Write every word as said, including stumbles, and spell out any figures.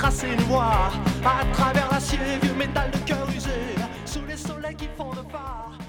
tracer une voie à travers l'acier, vieux métal de cœur usé, sous les soleils qui font de phare.